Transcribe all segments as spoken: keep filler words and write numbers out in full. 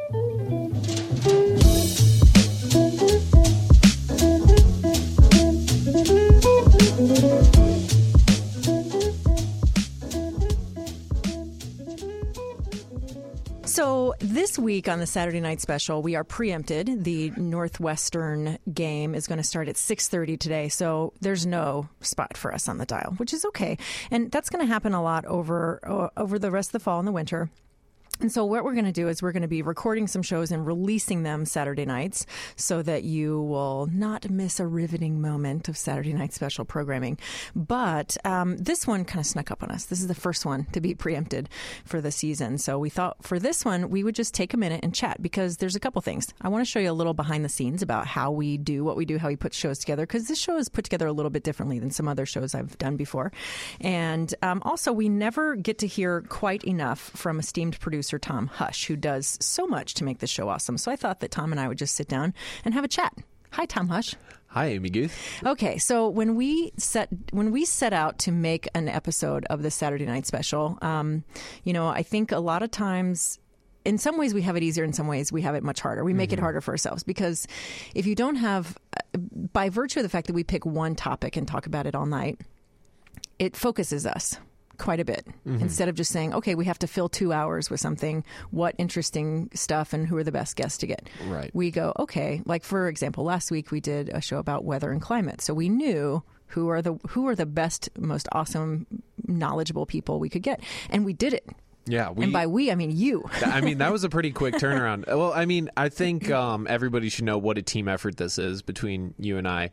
So this week on the Saturday Night Special, we are preempted. The Northwestern game is going to start at six thirty today, so there's no spot for us on the dial, which is okay. And that's going to happen a lot over uh, over the rest of the fall and the winter. And so what we're going to do is we're going to be recording some shows and releasing them Saturday nights so that you will not miss a riveting moment of Saturday Night Special programming. But um, this one kind of snuck up on us. This is the first one to be preempted for the season. So we thought for this one, we would just take a minute and chat because there's a couple things. I want to show you a little behind the scenes about how we do what we do, how we put shows together, because this show is put together a little bit differently than some other shows I've done before. And um, also, we never get to hear quite enough from esteemed producer Tom Hush, who does so much to make this show awesome. So I thought that Tom and I would just sit down and have a chat. Hi, Tom Hush. Hi, Amy Guth. Okay, so when we set when we set out to make an episode of the Saturday Night Special, um, you know, I think a lot of times, in some ways we have it easier, in some ways we have it much harder. We make mm-hmm. it harder for ourselves because if you don't have, by virtue of the fact that we pick one topic and talk about it all night, it focuses us quite a bit. Mm-hmm. Instead of just saying, okay, we have to fill two hours with something, what interesting stuff and who are the best guests to get. Right. We go, okay, like for example, last week we did a show about weather and climate. So we knew who are the who are the best, most awesome, knowledgeable people we could get. And we did it. Yeah, we, and by we, I mean you. I mean, that was a pretty quick turnaround. Well, I mean, I think um, everybody should know what a team effort this is between you and I.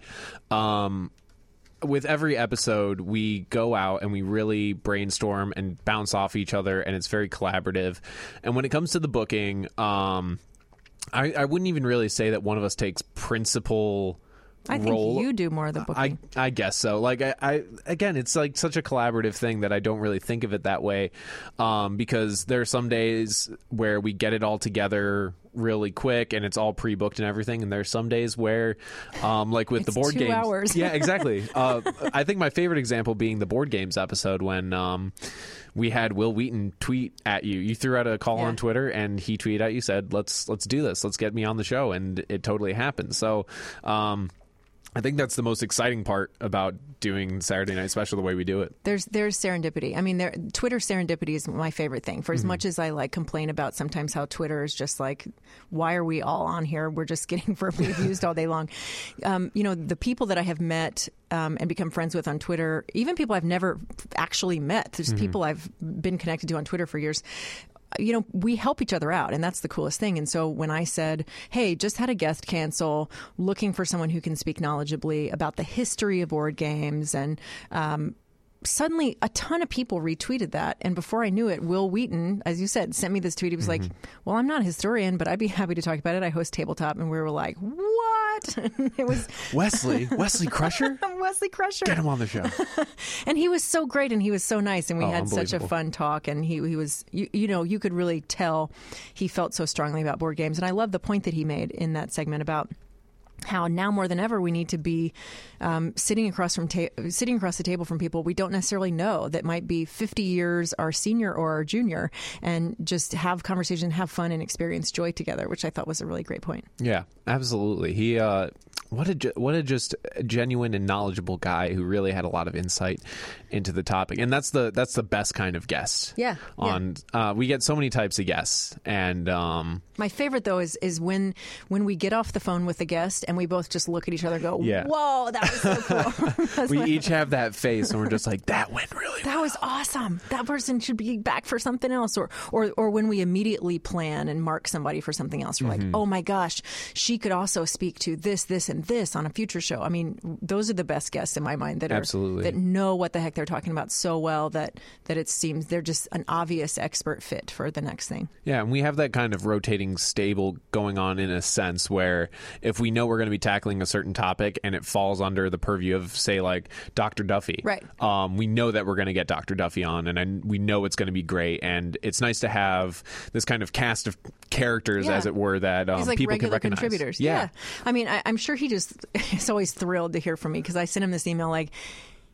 Um With every episode, we go out and we really brainstorm and bounce off each other, and it's very collaborative. And when it comes to the booking, um, I, I wouldn't even really say that one of us takes principal I think role. You do more of the booking. I, I guess so. Like I, I, again, it's like such a collaborative thing that I don't really think of it that way, um, because there are some days where we get it all together really quick and it's all pre-booked and everything, and there's some days where um like with it's the board two games hours. Yeah, exactly. uh I think my favorite example being the board games episode when um we had Will Wheaton tweet at you. You threw out a call yeah. on Twitter and he tweeted at you, said let's let's do this, let's get me on the show, and it totally happened. So um I think that's the most exciting part about doing Saturday Night Special the way we do it. There's there's serendipity. I mean, there, Twitter serendipity is my favorite thing. For as mm-hmm. much as I like complain about sometimes how Twitter is just like, why are we all on here? We're just getting verbally abused all day long. Um, you know, the people that I have met um, and become friends with on Twitter, even people I've never actually met, there's mm-hmm. people I've been connected to on Twitter for years. You know, we help each other out, and that's the coolest thing. And so when I said, hey, just had a guest cancel, looking for someone who can speak knowledgeably about the history of board games, and um, suddenly a ton of people retweeted that. And before I knew it, Will Wheaton, as you said, sent me this tweet. He was mm-hmm. like, well, I'm not a historian, but I'd be happy to talk about it. I host Tabletop. And we were like, what? It was Wesley, Wesley Crusher? Wesley Crusher. Get him on the show. And he was so great, and he was so nice, and we oh, had such a fun talk. And he, he was, you, you know, you could really tell he felt so strongly about board games. And I love the point that he made in that segment about how now more than ever we need to be um, sitting across from ta- sitting across the table from people we don't necessarily know that might be fifty years our senior or our junior, and just have conversation, have fun, and experience joy together, which I thought was a really great point. Yeah, absolutely. He uh, what a what a just genuine and knowledgeable guy who really had a lot of insight into the topic, and that's the that's the best kind of guest. Yeah. On yeah. Uh, we get so many types of guests, and um, my favorite though is is when when we get off the phone with the guest and we both just look at each other and go, yeah. whoa, that was so cool. We each have that face and we're just like, that went really that well. was awesome. That person should be back for something else. Or or or when we immediately plan and mark somebody for something else, we're mm-hmm. like, oh my gosh, she could also speak to this, this, and this on a future show. I mean, those are the best guests in my mind that are Absolutely. that know what the heck they're talking about so well that that it seems they're just an obvious expert fit for the next thing. Yeah, and we have that kind of rotating stable going on in a sense where if we know we're going to be tackling a certain topic and it falls under the purview of, say, like Doctor Duffy, right? Um, we know that we're going to get Doctor Duffy on, and, and we know it's going to be great. And it's nice to have this kind of cast of characters, yeah. as it were, that um, He's like people regular can recognize. Contributors. Yeah. yeah, I mean, I, I'm sure he just is always thrilled to hear from me because I sent him this email like,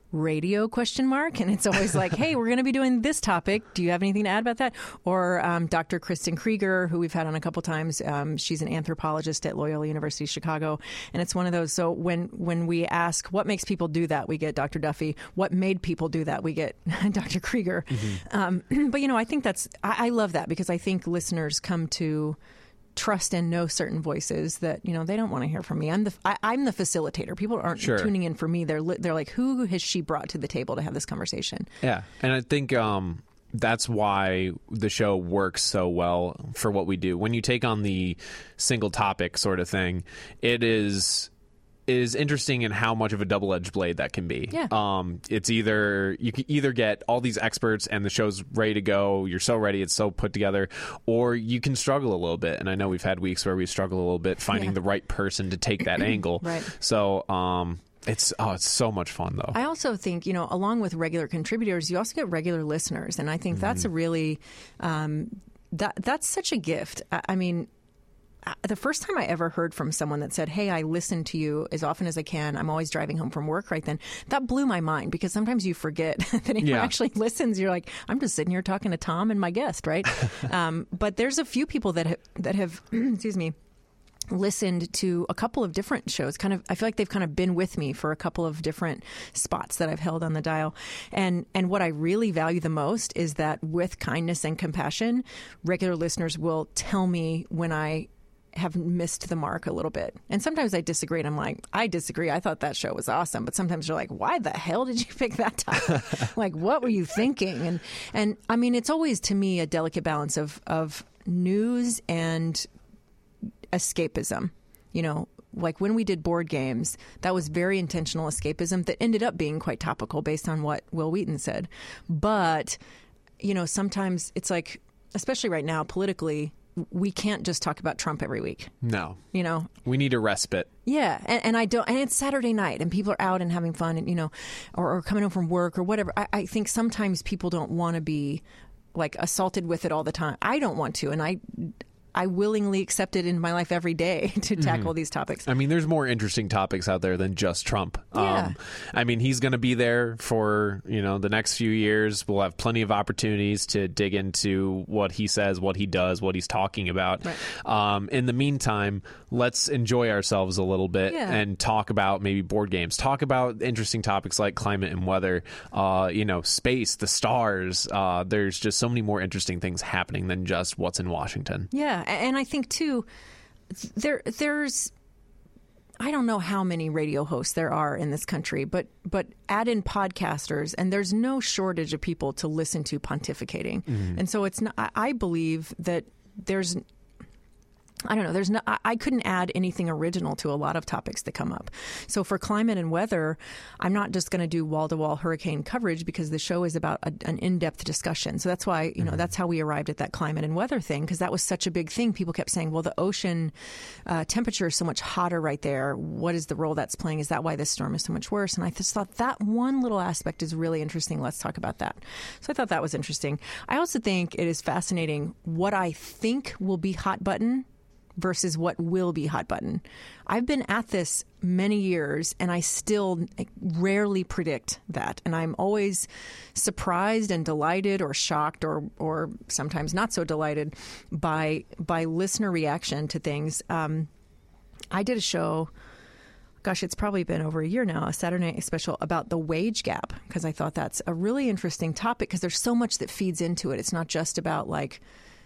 radio question mark, and it's always like, hey, we're going to be doing this topic. Do you have anything to add about that? Or um, Doctor Kristen Krieger, who we've had on a couple times. Um, she's an anthropologist at Loyola University Chicago, and it's one of those. So when when we ask what makes people do that, we get Doctor Duffy. What made people do that, we get Doctor Krieger. Mm-hmm. Um, but you know, I think that's I, I love that, because I think listeners come to trust and know certain voices that, you know, they don't want to hear from me. I'm the I, I'm the facilitator. People aren't Sure. tuning in for me. They're li- they're like, who has she brought to the table to have this conversation? Yeah, and I think um, that's why the show works so well for what we do. When you take on the single topic sort of thing, it is is interesting in how much of a double-edged blade that can be. Yeah. Um, it's either you can either get all these experts and the show's ready to go, you're so ready, it's so put together, or you can struggle a little bit. And I know we've had weeks where we struggle a little bit finding Yeah. the right person to take that angle. Right. So um, it's oh, it's so much fun though. I also think, you know, along with regular contributors, you also get regular listeners, and I think mm-hmm. that's a really um, that that's such a gift. I, I mean. The first time I ever heard from someone that said, hey, I listen to you as often as I can. I'm always driving home from work right then. That blew my mind, because sometimes you forget that anyone Yeah. actually listens. You're like, I'm just sitting here talking to Tom and my guest, right? um, but there's a few people that have, that have excuse me, listened to a couple of different shows. Kind of, I feel like they've kind of been with me for a couple of different spots that I've held on the dial. And and what I really value the most is that with kindness and compassion, regular listeners will tell me when I have missed the mark a little bit. And sometimes I disagree, and I'm like, I disagree. I thought that show was awesome. But sometimes you're like, why the hell did you pick that topic? Like, what were you thinking? And and I mean, it's always to me a delicate balance of of news and escapism. You know, like when we did board games, that was very intentional escapism that ended up being quite topical based on what Will Wheaton said. But, you know, sometimes it's like, especially right now politically, we can't just talk about Trump every week. No. You know? We need a respite. Yeah. And, and I don't, and it's Saturday night and people are out and having fun and, you know, or, or coming home from work or whatever. I, I think sometimes people don't want to be like assaulted with it all the time. I don't want to. And I, I willingly accept it in my life every day to tackle mm-hmm. these topics. I mean, there's more interesting topics out there than just Trump. Yeah. Um, I mean, he's going to be there for, you know, the next few years. We'll have plenty of opportunities to dig into what he says, what he does, what he's talking about. Right. Um, in the meantime, let's enjoy ourselves a little bit yeah. and talk about maybe board games, talk about interesting topics like climate and weather, uh, you know, space, the stars. Uh, there's just so many more interesting things happening than just what's in Washington. Yeah. And I think, too, there there's I don't know how many radio hosts there are in this country, but but add in podcasters, and there's no shortage of people to listen to pontificating. Mm-hmm. And so it's not, I believe that there's I don't know. There's no. I couldn't add anything original to a lot of topics that come up. So for climate and weather, I'm not just going to do wall-to-wall hurricane coverage because the show is about a, an in-depth discussion. So that's why you know mm-hmm. that's how we arrived at that climate and weather thing, because that was such a big thing. People kept saying, "Well, the ocean uh, temperature is so much hotter right there. What is the role that's playing? Is that why this storm is so much worse?" And I just thought that one little aspect is really interesting. Let's talk about that. So I thought that was interesting. I also think it is fascinating what I think will be hot button versus what will be hot button. I've been at this many years, and I still rarely predict that. And I'm always surprised and delighted or shocked or or sometimes not so delighted by by listener reaction to things. Um, I did a show, gosh, it's probably been over a year now, a Saturday Night Special about the wage gap, because I thought that's a really interesting topic because there's so much that feeds into it. It's not just about like,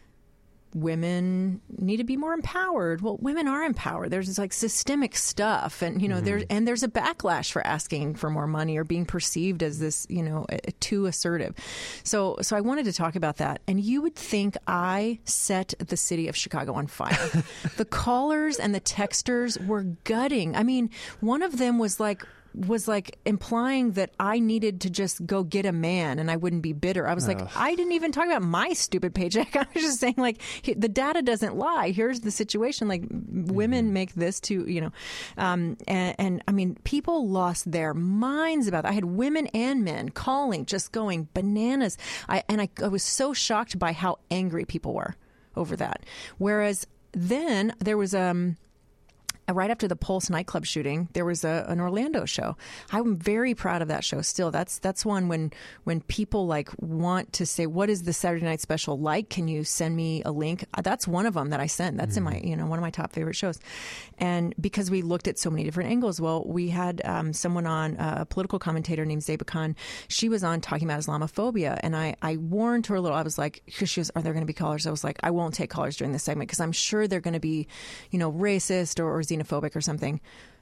women need to be more empowered. Well, women are empowered. There's this like systemic stuff, and you know, mm-hmm. there's and there's a backlash for asking for more money or being perceived as this, you know, a, a too assertive. So, so I wanted to talk about that. And you would think I set the city of Chicago on fire. The callers and the texters were gutting. I mean, one of them was like. was like implying that I needed to just go get a man and I wouldn't be bitter. I was like, Ugh. I didn't even talk about my stupid paycheck. I was just saying, like, the data doesn't lie. Here's the situation. Like, women mm-hmm. make this too, you know. Um, and, and I mean, people lost their minds about that. I had women and men calling, just going bananas. I, and I, I was so shocked by how angry people were over that. Whereas then there was um. right after the Pulse nightclub shooting, there was a, an Orlando show. I'm very proud of that show still. That's that's one when when people like want to say, what is the Saturday Night Special like? Can you send me a link? That's one of them that I send. That's mm-hmm. in my, you know, one of my top favorite shows. And because we looked at so many different angles, well, we had um, someone on, uh, a political commentator named Zeba Khan. She was on talking about Islamophobia. And I, I warned her a little. I was like, because she was, are there going to be callers? I was like, I won't take callers during this segment because I'm sure they're going to be, you know, racist or, or xenophobic or something.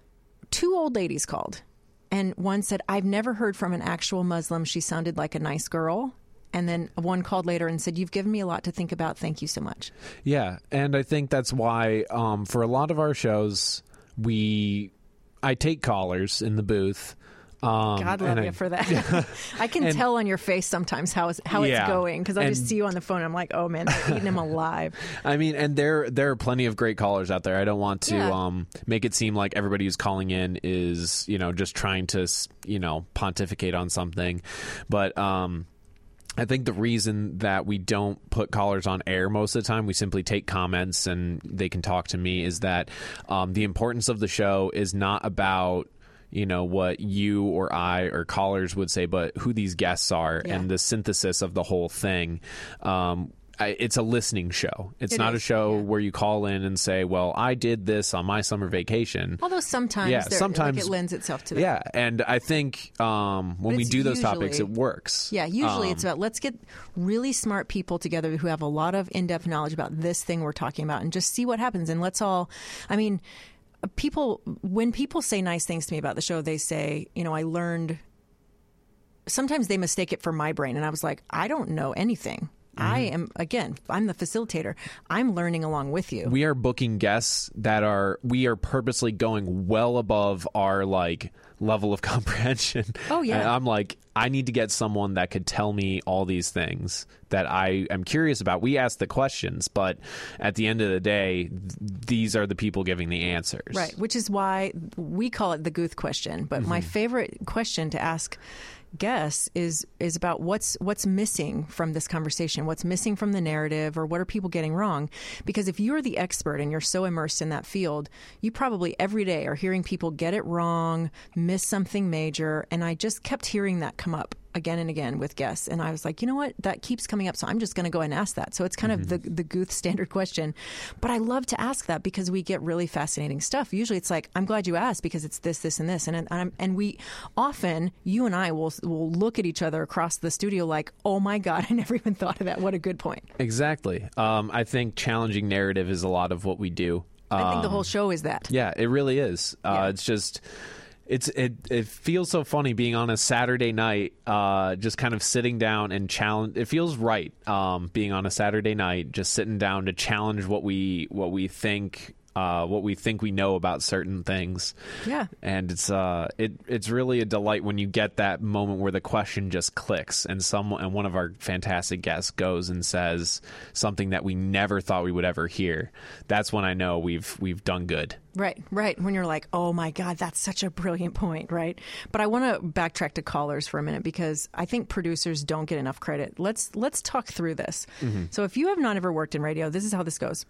Two old ladies called, and one said, I've never heard from an actual Muslim. She sounded like a nice girl. And then one called later and said, you've given me a lot to think about. Thank you so much. Yeah. And I think that's why um, for a lot of our shows, we I take callers in the booth. Um, God love you I, for that. Yeah. I can and, tell on your face sometimes how it's, how yeah, it's going because I just see you on the phone. And I'm like, oh man, they're eating him alive. I mean, and there there are plenty of great callers out there. I don't want to yeah. um, make it seem like everybody who's calling in is, you know, just trying to, you know, pontificate on something. But um, I think the reason that we don't put callers on air most of the time, we simply take comments and they can talk to me, is that um, the importance of the show is not about, you know, what you or I or callers would say, but who these guests are yeah. and the synthesis of the whole thing. Um, I, it's a listening show. It's it not is. a show yeah. where you call in and say, well, I did this on my summer vacation. Although sometimes, yeah, sometimes like it lends itself to that. Yeah, and I think um, when we do those usually, topics, it works. Yeah, usually um, it's about let's get really smart people together who have a lot of in-depth knowledge about this thing we're talking about and just see what happens. And let's all, I mean... People, when people say nice things to me about the show, they say, you know, I learned, sometimes they mistake it for my brain. And I was like, I don't know anything. Mm-hmm. I am, again, I'm the facilitator. I'm learning along with you. We are booking guests that are, we are purposely going well above our like level of comprehension. Oh, yeah. And I'm like, I need to get someone that could tell me all these things that I am curious about. We ask the questions, but at the end of the day, th- these are the people giving the answers. Right, which is why we call it the Guth question. But mm-hmm. my favorite question to ask guests is is about what's what's missing from this conversation, what's missing from the narrative, or what are people getting wrong? Because if you're the expert and you're so immersed in that field, you probably every day are hearing people get it wrong, miss something major, and I just kept hearing that come up again and again with guests. And I was like, you know what? That keeps coming up. So I'm just going to go and ask that. So it's kind mm-hmm. of the, the Guth standard question. But I love to ask that because we get really fascinating stuff. Usually it's like, I'm glad you asked because it's this, this, and this. And, and, and we often, you and I will, will look at each other across the studio like, oh my God, I never even thought of that. What a good point. Exactly. Um, I think challenging narrative is a lot of what we do. Um, I think the um, whole show is that. Yeah, it really is. Uh, yeah. It's just... It's it it feels so funny being on a Saturday night, uh, just kind of sitting down and challenge. It feels right, um, being on a Saturday night, just sitting down to challenge what we what we think. Uh, what we think we know about certain things. Yeah. And it's uh it it's really a delight when you get that moment where the question just clicks and someone and one of our fantastic guests goes and says something that we never thought we would ever hear. That's when I know we've we've done good. Right, right. When you're like, oh my God, that's such a brilliant point, right? But I want to backtrack to callers for a minute because I think producers don't get enough credit. Let's let's talk through this. Mm-hmm. So if you have not ever worked in radio, this is how this goes.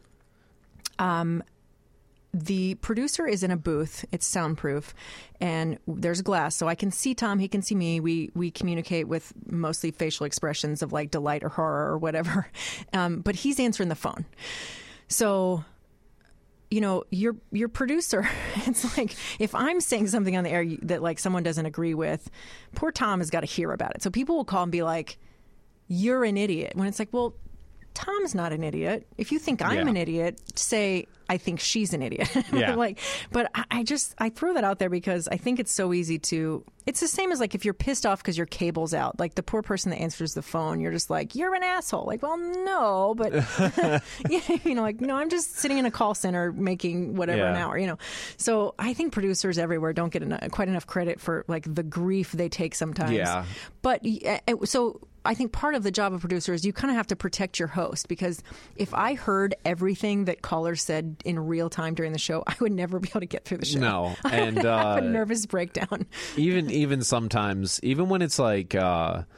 Um The producer is in a booth. It's soundproof, and there's glass, so I can see Tom. He can see me. We we communicate with mostly facial expressions of like delight or horror or whatever. Um, but he's answering the phone. So, you know, your your producer. It's like if I'm saying something on the air that like someone doesn't agree with, poor Tom has got to hear about it. So people will call and be like, "You're an idiot." When it's like, well, Tom's not an idiot. If you think I'm yeah. an idiot, say I think she's an idiot. Yeah. like, but I, I just I throw that out there because I think it's so easy to. It's the same as like if you're pissed off because your cable's out. Like the poor person that answers the phone, you're just like, you're an asshole. Like, well, no, but you know, like no, I'm just sitting in a call center making whatever yeah. an hour. You know, so I think producers everywhere don't get enough, quite enough credit for like the grief they take sometimes. Yeah. But so. I think part of the job of producer is you kind of have to protect your host because if I heard everything that callers said in real time during the show, I would never be able to get through the show. No, I and would have uh, a nervous breakdown. even even sometimes, even when it's like. Uh,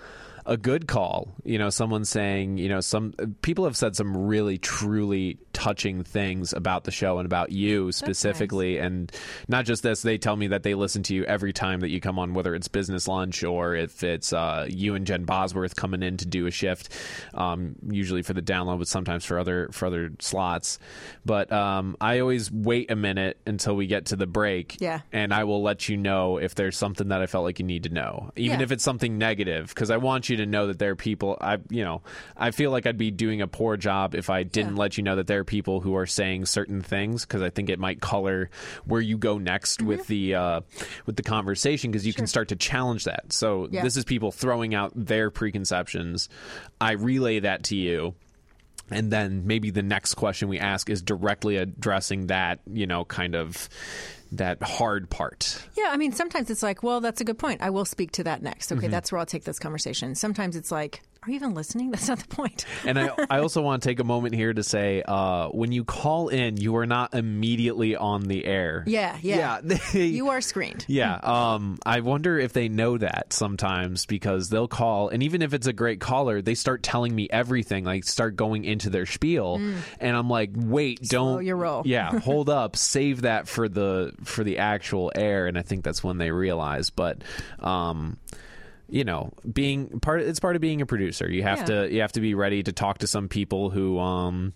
a good call, you know, someone saying, you know, some people have said some really truly touching things about the show and about you specifically. Nice. And not just this, they tell me that they listen to you every time that you come on, whether it's Business Lunch or if it's uh, you and Jen Bosworth coming in to do a shift, um, usually for the download, but sometimes for other for other slots. But um, I always wait a minute until we get to the break, yeah. and I will let you know if there's something that I felt like you need to know, even yeah. if it's something negative, because I want you to know that there are people. I, you know, I feel like I'd be doing a poor job if I didn't yeah. let you know that there are people who are saying certain things, because I think it might color where you go next mm-hmm. with the uh, with the conversation, because you sure. can start to challenge that. So yeah. this is people throwing out their preconceptions. I relay that to you. And then maybe the next question we ask is directly addressing that, you know, kind of that hard part. Yeah, I mean, sometimes it's like, well, that's a good point. I will speak to that next. Okay, mm-hmm. that's where I'll take this conversation. Sometimes it's like, are you even listening? That's not the point. And I, I also want to take a moment here to say, uh, when you call in, you are not immediately on the air. Yeah, yeah. yeah they, you are screened. Yeah. Um, I wonder if they know that sometimes, because they'll call, and even if it's a great caller, they start telling me everything, like start going into their spiel. Mm. And I'm like, wait, Slow don't. your roll. Yeah, hold up. Save that for the for the actual air. And I think that's when they realize. But um you know, being part of, it's part of being a producer. You have yeah. to you have to be ready to talk to some people who um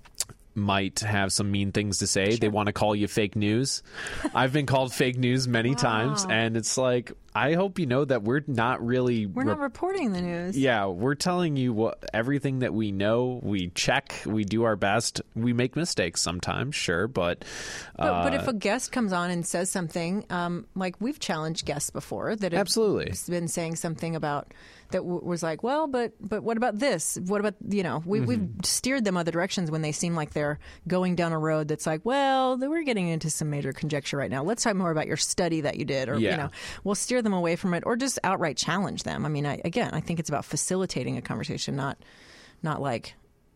might have some mean things to say. Sure. They want to call you fake news. I've been called fake news many wow. times, and it's like, I hope you know that we're not really we're not re- reporting the news. Yeah, we're telling you what everything that we know. We check, we do our best. We make mistakes sometimes, sure, but uh, but, but if a uh, guest comes on and says something, um, like we've challenged guests before that have absolutely been saying something about that w- was like, well, but but what about this? What about, you know, we, mm-hmm. we've steered them other directions when they seem like they're going down a road that's like, well, we're getting into some major conjecture right now. Let's talk more about your study that you did, or yeah. you know, we'll steer them away from it, or just outright challenge them. I mean, I, again, I think it's about facilitating a conversation, not not like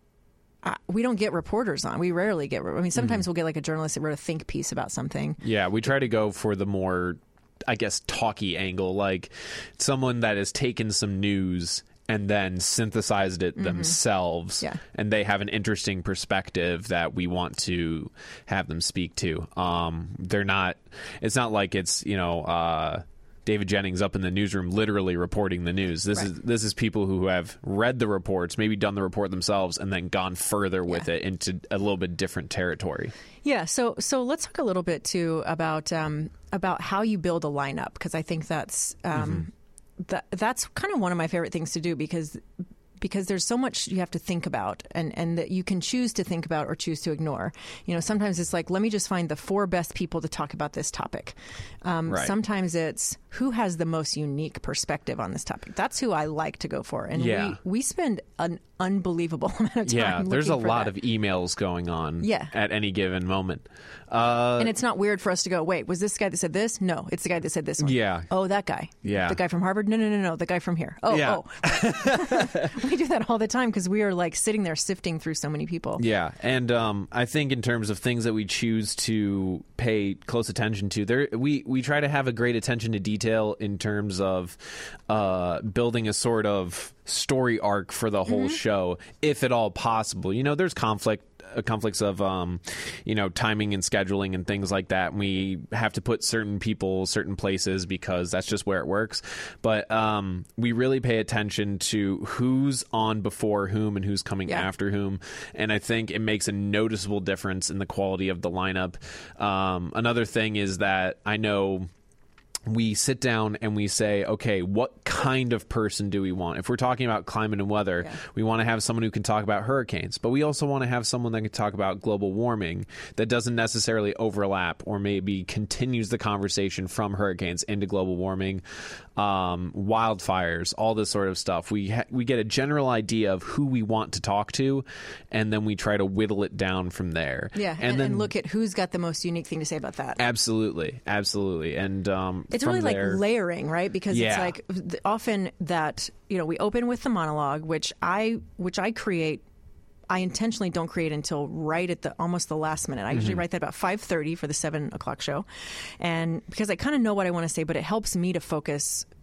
uh, we don't get reporters on. We rarely get. I mean, sometimes mm-hmm. we'll get like a journalist that wrote a think piece about something. Yeah, we try to go for the more, I guess, talky angle, like someone that has taken some news and then synthesized it mm-hmm. themselves, yeah. and they have an interesting perspective that we want to have them speak to. Um, they're not. It's not like it's, you know, uh, David Jennings up in the newsroom literally reporting the news. This right. is this is people who have read the reports, maybe done the report themselves, and then gone further yeah. with it into a little bit different territory. Yeah. So so let's talk a little bit too about um, about how you build a lineup, because I think that's um, mm-hmm. that that's kind of one of my favorite things to do, because. Because there's so much you have to think about, and, and that you can choose to think about or choose to ignore. You know, sometimes it's like, let me just find the four best people to talk about this topic. Um, right. Sometimes it's who has the most unique perspective on this topic. That's who I like to go for. And yeah. we, we spend an unbelievable amount of time yeah, there's a lot that. of emails going on yeah. at any given moment. Uh, and it's not weird for us to go, wait, was this the guy that said this? No, it's the guy that said this one. Yeah. Oh, that guy. Yeah. The guy from Harvard? No, no, no, no. The guy from here. Oh, yeah. oh. We do that all the time because we are like sitting there sifting through so many people. Yeah. And um, I think in terms of things that we choose to pay close attention to, there we, we try to have a great attention to detail in terms of uh, building a sort of story arc for the whole mm-hmm. show, if at all possible. You know, there's conflict. conflicts of um you know timing and scheduling and things like that. We have to put certain people certain places because that's just where it works, but um we really pay attention to who's on before whom and who's coming yeah. after whom, and I think it makes a noticeable difference in the quality of the lineup. Um another thing is that I know we sit down and we say, okay, what kind of person do we want? If we're talking about climate and weather, yeah. we want to have someone who can talk about hurricanes, but we also want to have someone that can talk about global warming that doesn't necessarily overlap, or maybe continues the conversation from hurricanes into global warming, um, wildfires, all this sort of stuff. We ha- we get a general idea of who we want to talk to, and then we try to whittle it down from there. Yeah, and, and then and look at who's got the most unique thing to say about that. Absolutely, absolutely. And um, it's really there, like layering, right? Because yeah. it's like often that, you know, we open with the monologue, which I which I create. I intentionally don't create until right at the almost the last minute. I mm-hmm. usually write that about five thirty for the seven o'clock show, and because I kind of know what I want to say, but it helps me to focus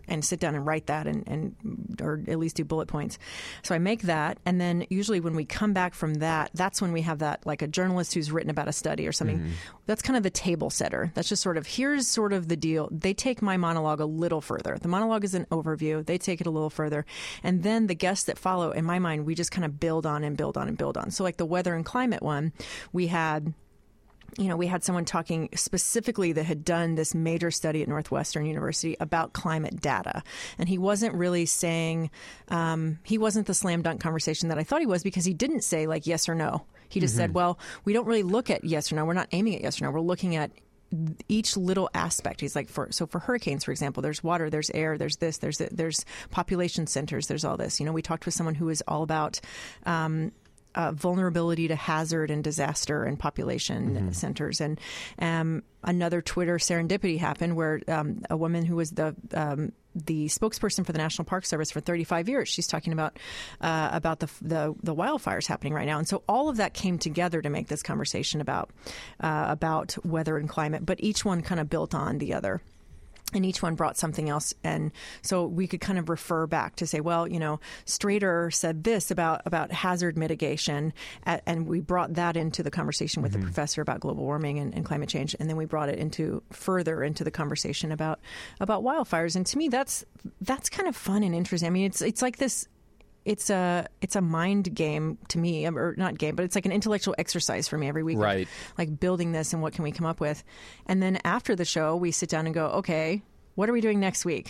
and sit down and write that and, and or at least do bullet points. So I make that, and then usually when we come back from that, that's when we have that, like a journalist who's written about a study or something. Mm-hmm. That's kind of the table setter. That's just sort of, here's sort of the deal. They take my monologue a little further. The monologue is an overview. They take it a little further. And then the guests that follow, in my mind, we just kind of build on and build on and build on. So like the weather and climate one, we had... You know, we had someone talking specifically that had done this major study at Northwestern University about climate data. And he wasn't really saying, um, he wasn't the slam dunk conversation that I thought he was, because he didn't say like yes or no. He just mm-hmm. said, well, we don't really look at yes or no. We're not aiming at yes or no. We're looking at each little aspect. He's like, for so for hurricanes, for example, there's water, there's air, there's this, there's there's population centers, there's all this. You know, we talked with someone who is all about um, Uh, vulnerability to hazard and disaster and population mm-hmm. centers. And um, another Twitter serendipity happened where um, a woman who was the um, the spokesperson for the National Park Service for thirty-five years, she's talking about uh, about the, the the wildfires happening right now. And so all of that came together to make this conversation about uh, about weather and climate, but each one kind of built on the other. And each one brought something else. And so we could kind of refer back to say, well, you know, Strader said this about, about hazard mitigation. At, and we brought that into the conversation with mm-hmm. the professor about global warming and, and climate change. And then we brought it into further into the conversation about about wildfires. And to me, that's that's kind of fun and interesting. I mean, it's it's like this. It's a it's a mind game to me, or not game, but it's like an intellectual exercise for me every week. Right. Like, like building this and what can we come up with. And then after the show, we sit down and go, okay, what are we doing next week?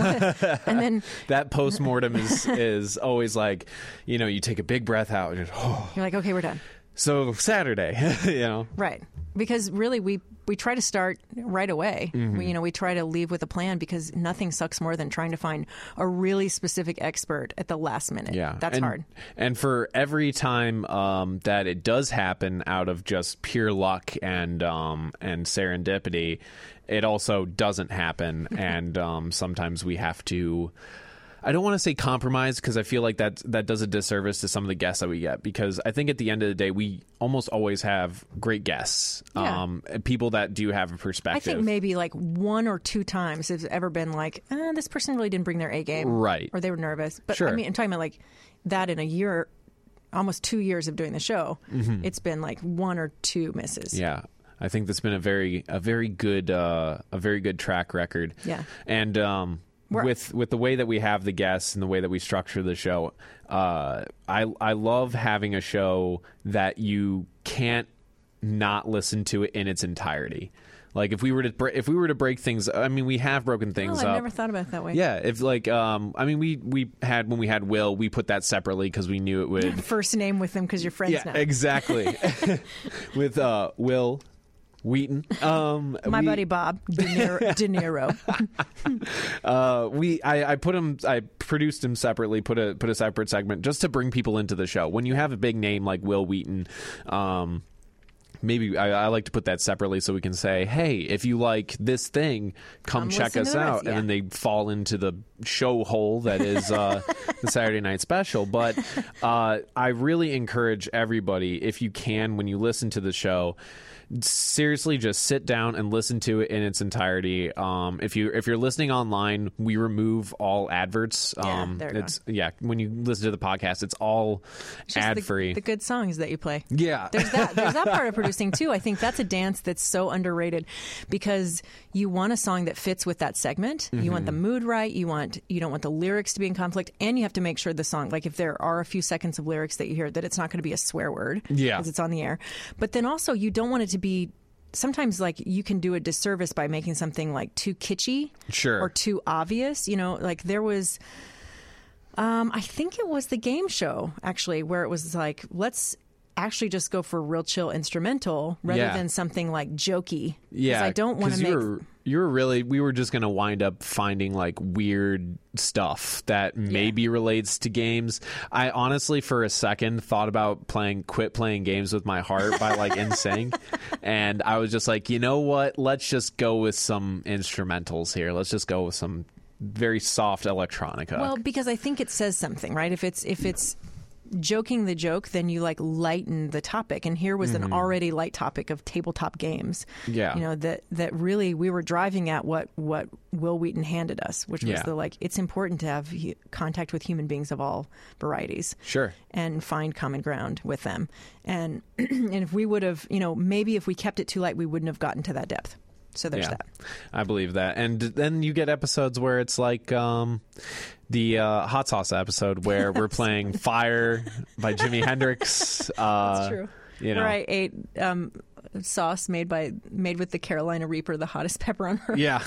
And then that postmortem is is always like, you know, you take a big breath out and you're, oh. you're like, okay, we're done. So Saturday, you know. Right. Because really we we try to start right away. Mm-hmm. We, you know, we try to leave with a plan, because nothing sucks more than trying to find a really specific expert at the last minute. Yeah. That's and, hard. And for every time um, that it does happen out of just pure luck and um, and serendipity, it also doesn't happen. And um, sometimes we have to, I don't want to say compromise, because I feel like that that does a disservice to some of the guests that we get, because I think at the end of the day, we almost always have great guests, yeah. um, people that do have a perspective. I think maybe like one or two times it's ever been like, eh, this person really didn't bring their A game. Right. Or they were nervous. But sure. I mean, I'm talking about like that in a year, almost two years of doing the show, mm-hmm. it's been like one or two misses. Yeah. I think that's been a very, a very good, uh, a very good track record. Yeah. And, um, We're, with with the way that we have the guests and the way that we structure the show, uh, I I love having a show that you can't not listen to it in its entirety. Like if we were to if we were to break things, I mean, we have broken things oh, I've up. never thought about it that way. Yeah, if like um, I mean, we we had when we had Will, we put that separately because we knew it would first name with them because you're friends yeah, now. Exactly. With uh, Will Wheaton, um, my we, buddy Bob De Niro. De Niro. uh, we, I, I put him, I produced him separately, put a put a separate segment just to bring people into the show. When you have a big name like Will Wheaton, um, maybe I, I like to put that separately so we can say, hey, if you like this thing, come, come check us out, yeah. and then they fall into the show hole that is uh, the Saturday Night Special. But uh, I really encourage everybody, if you can, when you listen to the show, seriously just sit down and listen to it in its entirety. Um, if you if you're listening online, we remove all adverts. Um, yeah, it's gone. yeah. When you listen to the podcast, it's all ad the, free. The good songs that you play. Yeah, there's that. There's that part of producing too. I think that's a dance that's so underrated, because you want a song that fits with that segment. Mm-hmm. You want the mood right. You want you don't want the lyrics to be in conflict, and you have to make sure the song, like if there are a few seconds of lyrics that you hear, that it's not going to be a swear word. Yeah, because it's on the air. But then also you don't want it to be, sometimes like you can do a disservice by making something like too kitschy, sure, or too obvious. You know, like there was, um, I think it was the game show actually, where it was like, let's actually just go for real chill instrumental rather yeah. than something like jokey. Yeah, I don't want to make. Were, you were really, we were just going to wind up finding like weird stuff that maybe yeah. relates to games. I honestly, for a second, thought about playing, quit playing games with my heart by like N Sync, and I was just like, you know what? Let's just go with some instrumentals here. Let's just go with some very soft electronica. Well, because I think it says something, right? If it's if it's joking the joke, then you like lighten the topic. And here was mm-hmm. an already light topic of tabletop games. Yeah. You know, that, that really we were driving at what, what Will Wheaton handed us, which was yeah. the like, it's important to have hu- contact with human beings of all varieties. Sure. And find common ground with them. And, and if we would have, you know, maybe if we kept it too light, we wouldn't have gotten to that depth. So there's yeah, that. I believe that. And then you get episodes where it's like um, the uh, hot sauce episode where we're playing Fire by Jimi Hendrix. Uh, That's true. You know. Where I ate um, sauce made by made with the Carolina Reaper, the hottest pepper on earth. Yeah.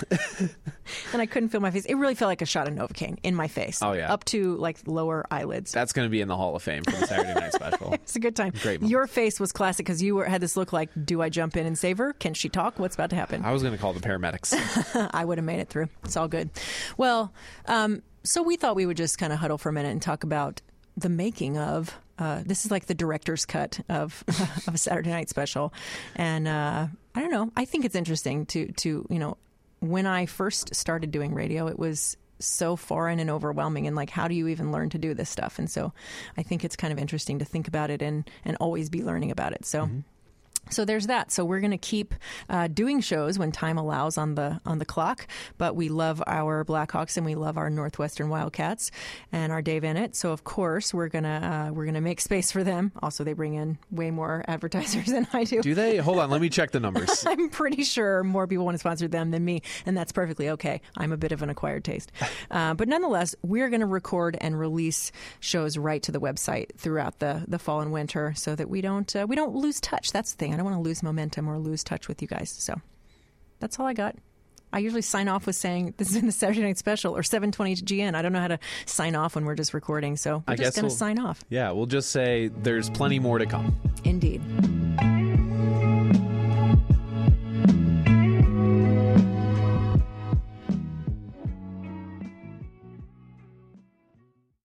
And I couldn't feel my face. It really felt like a shot of Novocaine in my face. Oh, yeah. Up to like lower eyelids. That's going to be in the Hall of Fame for the Saturday Night Special. It's a good time. Great moment. Your face was classic because you were, had this look like, do I jump in and save her? Can she talk? What's about to happen? I was going to call the paramedics. I would have made it through. It's all good. Well, um, so we thought we would just kind of huddle for a minute and talk about the making of uh, this is like the director's cut of of a Saturday Night Special, and uh, I don't know. I think it's interesting to to you know when I first started doing radio, it was so foreign and overwhelming, and like how do you even learn to do this stuff? And so I think it's kind of interesting to think about it and and always be learning about it. So. Mm-hmm. So there's that. So we're going to keep uh, doing shows when time allows on the on the clock. But we love our Blackhawks and we love our Northwestern Wildcats and our Dave Ennett. So of course we're gonna uh, we're gonna make space for them. Also, they bring in way more advertisers than I do. Do they? Hold on, let me check the numbers. I'm pretty sure more people want to sponsor them than me, and that's perfectly okay. I'm a bit of an acquired taste, uh, but nonetheless, we're going to record and release shows right to the website throughout the the fall and winter, so that we don't uh, we don't lose touch. That's the thing. I don't want to lose momentum or lose touch with you guys. So that's all I got. I usually sign off with saying this is in the Saturday Night Special or seven twenty G N. I don't know how to sign off when we're just recording, so we're I just going to we'll, sign off. Yeah, we'll just say there's plenty more to come. Indeed.